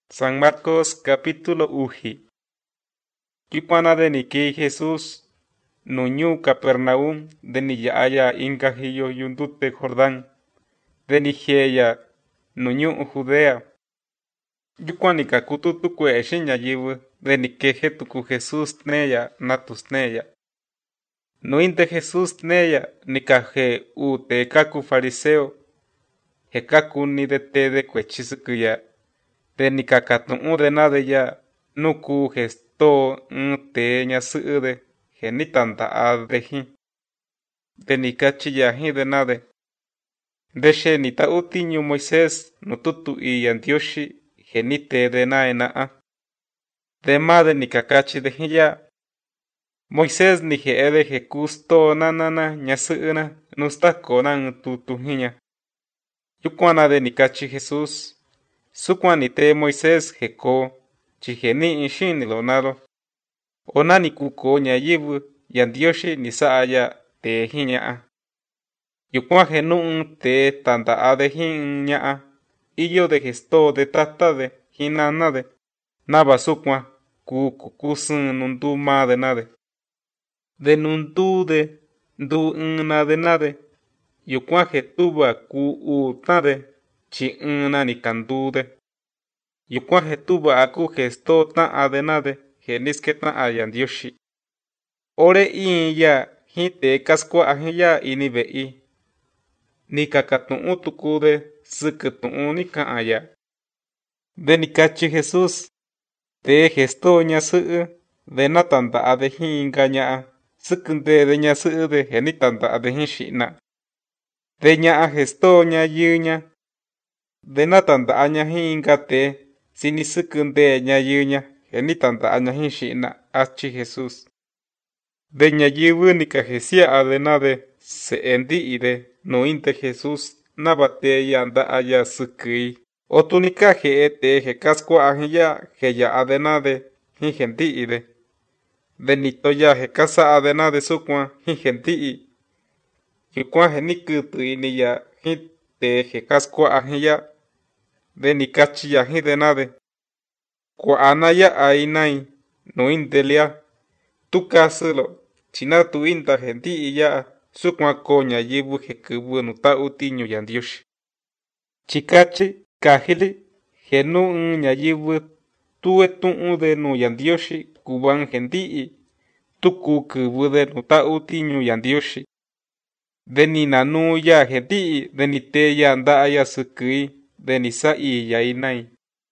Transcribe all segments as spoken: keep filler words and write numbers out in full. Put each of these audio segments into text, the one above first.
San Marcos capítulo uji. Kipana de Niki Jesús nuñu Capernaum de Niyaya Ingahillo Yundute Jordán de Nigeria nuñu Judea. Yuquanica kututu kwe yiwu de Nikeje tuku Jesús neya natus neya. Nuinte Jesús neya nikaje u te kaku fariseo. Hekaku ni de te de kwechisukuya. De nikakatun de nade ya nuku gesto te ñasude genitanta adehi. De nikachi yahi de nade. De she nita utiñu Moisés nututu y yandioshi genite de naenaa. De made nikakachi de hiya. Moisés ni je de jekusto nanana ñasuna nustako nan tutuhiña. Yukuana de nikachi Jesús. Sukuanite Moisés jeko chiheni inshin lonaro. Onani kuko ñayibu yandioshi nisaaya te hiñaa. Yukua genun te tanta adehin ñaa. Iyo de gesto de tata de hinanade. Naba sukua ku kukusun nundu ma de nade. De nundu de ndu nade nade. Yukua getuba ku u tade. Chi una ni kandude. Yukua hetuba aku gesto ta adenade. Geniske ta ayandioshi. Ore in ya hite kaskwa ahiya ini vei. Ni kakatun utukude sukutun ni kaaya. De nikachi Jesús. De gesto ñasu. De natanta adehin gaña. Sukunde de ñasu de genitanta adehin shina. De ña gesto ña yuña. De natanta añahin gate, sinisukunde ñayuña, genitanta añahin shina, achi Jesús. De ñayiwu nikajesia adenade, se endi ide, no inte Jesús, nabate yanda aya sukui. Otunika jeete, jekasqua ahiya, jeya adenade, higendi ide. De nitoya jekasa adenade sukwa, higendi i. Yukwa genikutu iniya, hit. De jekasqua ahiya de nikachi yahi de nade. Kwa anaya ainai no intelia. Tu kasulo china tu inta genti iya sukwa koña yibu jekubu nuta utiño yandioshi. Chikachi kahili genu ñayibu tuwe tu de no yandioshi kuban genti tuku kubu de nuta utiño yandioshi. De ni nanu ya genti de ni te ya anda ya sukui de ni sa i ya inai.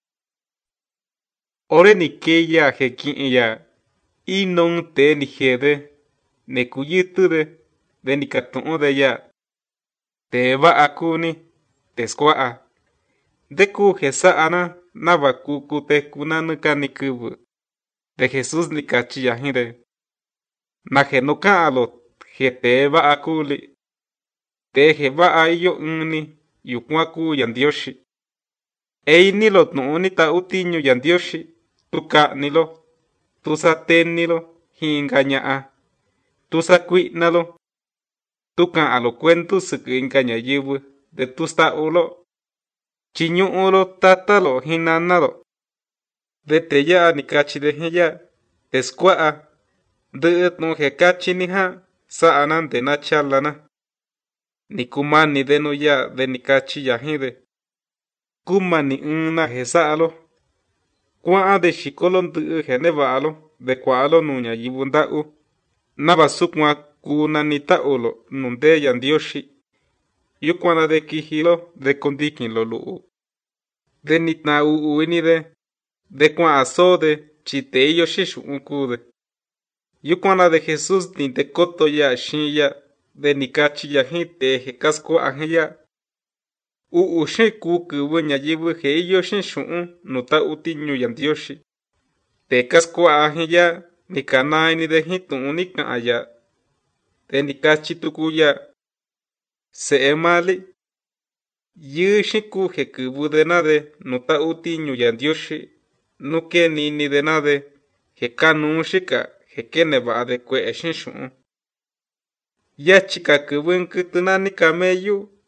Ore ni ke ya jekin ya i non te ni jede ne kuyitu de de ni katun de ya te va akuni te skwa de ku jesa ana nava kuku te kunanuka ni kubu de Jesús ni kachi ya hinde na genuka alo jete va akuli. Teje va a iyo uni yukwaku yandioshi. Ei nilo tnuuni ta utiño yandioshi. Tuka nilo. Tusa ten nilo. Hinga ñaa. Tusa kui nalo. Tuka alo cuentu suku inga ñayibu. De tusta ulo. Chiñu ulo tatalo hinanalo. De teya nikachi de heya. Teskwaa. De etno hekachi niha. Saanan de nachalana. Ni kumani de no ya de nikachi yahide. Kumani una jesalo. Kwa de shikolon tu genevalo. De kwalo nuña yibundau. Naba sukwa kuna nita ulo nunde yandioshi. Yukwana de kihilo de kondikin lo luu. De nitna uinide. De kwa asode chite yoshi shunkude. Yukwana de Jesús ninte koto ya shinya. De nikachi yahite jekasqua ahiya. U ushe kuku ñayibu heiyo shin shun nuta utiño yandioshi. Te kasqua ahiya nikanai ni de hitun nika aya. De nikachi tukuya. Se emali. Yushi ku jekubu de nade nuta utiño yandioshi. Nuke ni ni de nade. Jekanu shika jekene va de kwe shin shun. Ya chika kubun kutunani kameyu,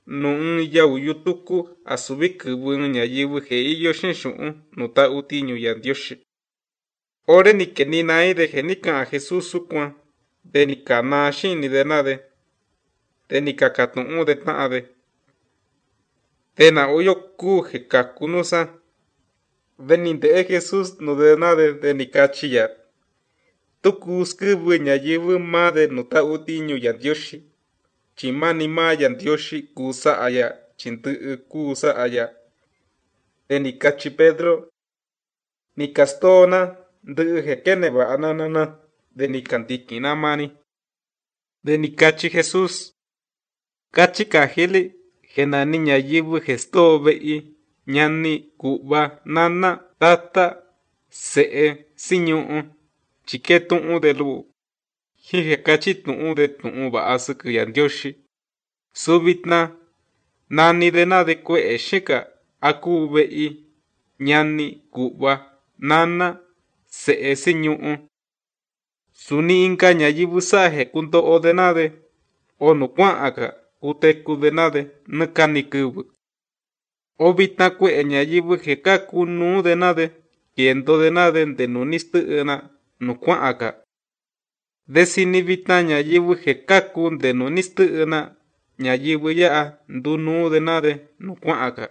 nu yau yutuku asubiku buen ñayibu he iyo shinshun nuta utiñu yandioshi. Ore ni que ni nai de genica a Jesús sucuan, de ni cana ni de nade, de ni cacatun de taade. De na oyo ku jekakunusa, de ni de Jesús no de nade de ni cachilla. Tukus kubu ñayibu ma de nuta utiñu yandioshi. Chimani ma yandioshi kusa aya, chintu kusa aya. De ni cachi Pedro, ni castona, de jekene ba ananana, de ni cantiquina mani. De ni cachi Jesús, cachi cajili, gena niña yibu gesto vei, ñani, cuba, nana, tata, see, siñu, chiquetun de lu. Hije cachi tun de tun ba asuku yandioshi. Subitna, nani de na de kwe shika, aku vei, ñani, cuba, nana, see, siñu. Suni inka ñayibu saje kunto o de nade, o no aka, uteku de nade, nkani kubu. Obita kwe ñayibu jekaku nu de nade, kiendo de nade de nunistu ena, no aka. Desini vita ñayibu jekaku de nunistu ena, ñayibu ya ndu nu de nade, no aka.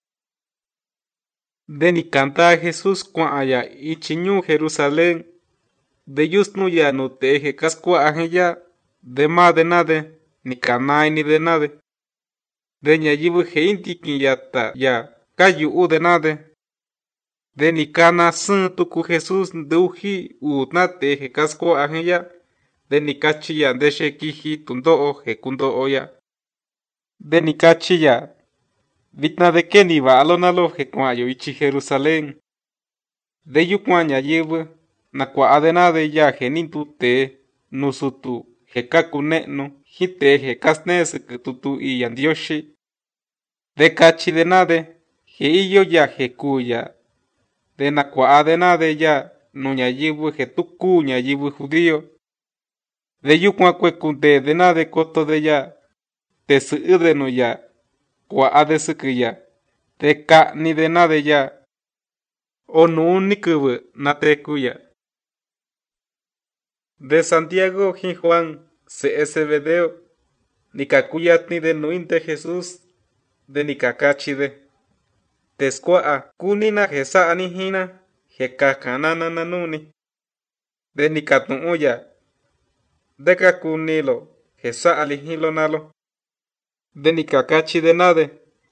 De ni canta Jesús kwa aya ichiñu Jerusalén, de yusnu ya no teje cascua ajeya, de ma de nade, ni canai ni de nade. De ñayibu heinti yata ya, kayu u de nade. De ni cana sun tuku Jesús de uji u na teje cascua ajeya, de ni cachi ya deshe kiji tundo o jekundo oya. De ni cachi ya, vitna de que ni va alonalo jekuayo ichi Jerusalén. De yukwa ñayibu, na kwa adenade ya genintu te nusutu jekaku neno hite jekasnes tutu y yandioshi. De kachi de nade, je iyo ya jekuya. De na kwa adenade ya no ñayibu jetuku ñayibu judío. De yukwa kwekunde de nade koto de ya, te su de no ya, kwa adesuku ya, de ka ni de nade ya, o no nikubu na tekuya. De Santiago y Juan, se ese video, ni kakuyatni de nuinte Jesús, de ni kakachide. Tesquaa, kunina jesa anihina, jekakanana nanuni. De ni katunuya, de kakunilo, jesa alihilo nalo. De ni kakachide nade.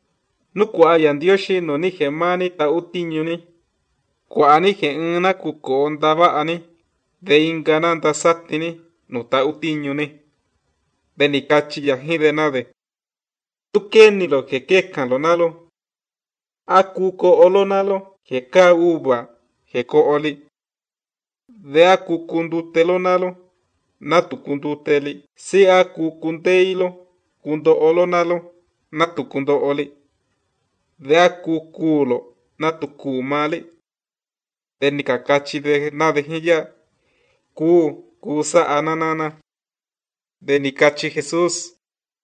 Nukwa yandioshi no ni gemani ta utiñuni. Kwa ani geuna kuko ondaba ani. De ingananda satini, no ta utiñuni. De ni cachi yahi de nade. Tu ni lo que quecan lo nalo. Akuko olonalo, que ka uba, que ko oli. De aku kundutelo nalo, natu kunduteli. Si aku kundeilo, kundo olonalo, natu kundo oli. De aku kulo, natu kumali. De ni kakachi de nade hiya. Ku, kusa ananana. De ni cachi Jesús.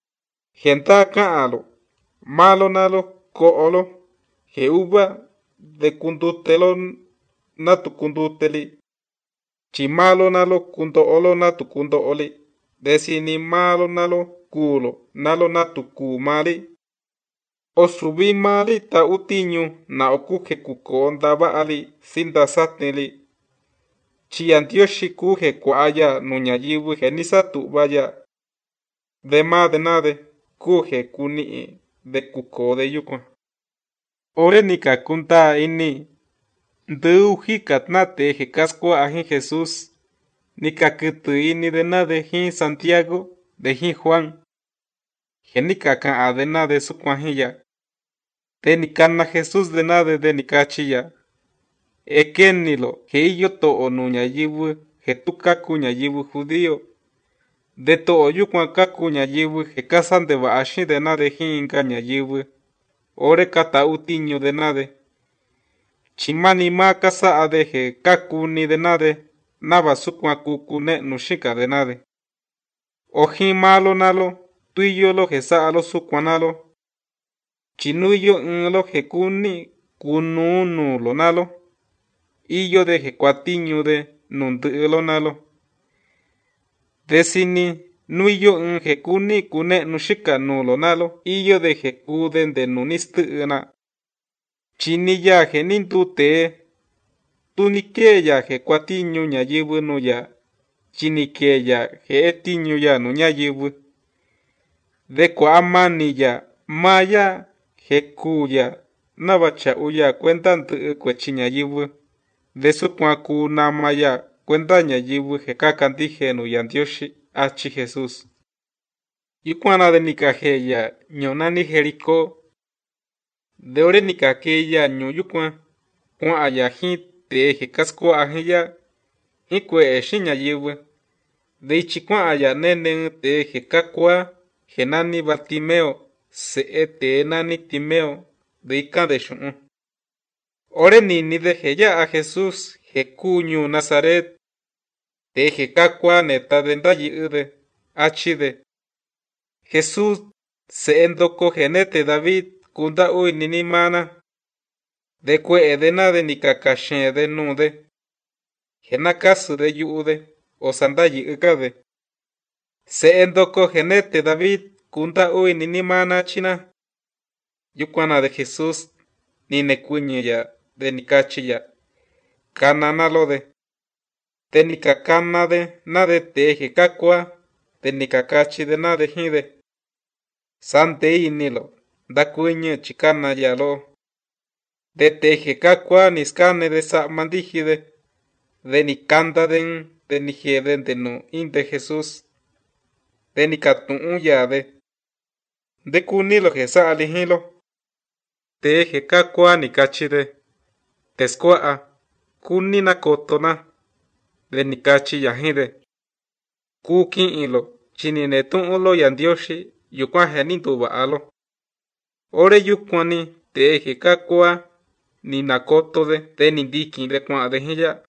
Genta kaalo. Malo nalo, ko olo. Jeuba, de kundutelo natu kunduteli. Chimalo nalo, kundo olo natu kundo oli. De sini malo nalo, kulo, nalo natu kumali. O subi mali ta utiñu, na okuke kukondaba ali, sinda satnili. Chiantioshi kuje kwaya no ñayibu genisatu vaya. De ma de nade, kuje kuni de kuko de yukwa. Ore ni kakunta ini. De uji katnate je casco aji Jesús. Ni kakutu ini de nade jin Santiago, de jin Juan. Genika kan adena de su kwajilla. De ni kana Jesús de nade de ni kachilla. Ekenilo, que iyo to o ñayibu, que tu kaku ñayibu judío. De to o yukwan kaku ñayibu, que casan de baashi de nade jinka ñayibu. Ore kata utiño de nade. Chimani ma casa ade je kaku ni de nade, naba sukwan kukune nushika de nade. Oji malo nalo, tuyo lo que sa alo sukwanalo, chinuyo un lo je kuni kunu nu lo nalo, iyo de je cuatiño de nun lo nalo. De sini nuyo un je kuni kune nushika nu lo nalo, iyo de je kuden de nunistuena. Chini ya je nindute, tunike ya je cuatiño ñayibu no ya, chinike ya je etiño ya no ñayibu. De cuamani ya, maya, je kuya, nabacha uya cuentan tu cuechi ñayibu. De su cuacu namaya cuenta ñayibu je kakandije no yandioshi achi Jesús. Y cuana de nikaje ya ñonani Jericó, de ore nikake ya ñoyukwa, kwa aya te je casco ajeya, y kwe eshi ñayibu. De ichikwa aya nene te je kakwa, genani Bartimeo, se ete nani Timeo, de ika de shun. Ore ni ni de jeya a Jesús, je cuño Nazaret, te je kakwa neta de ndayiude, achide. Jesús se endoko genete David, kunda uy nini mana. De kwe edena de nikakashen de nude. Genakasu de yude, o sandayiukade. Se endoko genete David, kunda uy nini mana china. Yukwana de Jesús, ni nekuñe ya, de nikachi ya. Kanana lo de. De nikakana de, na de teje kakwa, de nikakachi de na de hide. Sante inilo, da kuñe chikana ya lo. De teje kakwa niskane de sa mandijide. De nikanda den, de nijeden de no in de Jesús. De nikatun ya de. De kunilo jesa alijilo. Teje kakwa nikachide. Teskwaa, kunina kotona. De nikachi yahide. Kukin ilo, chininetun ulo yandioshi, yukwa henintu baalo. Ore yukwani, teje kakwa, ni nakoto de, de nindikin de kwa de hiya.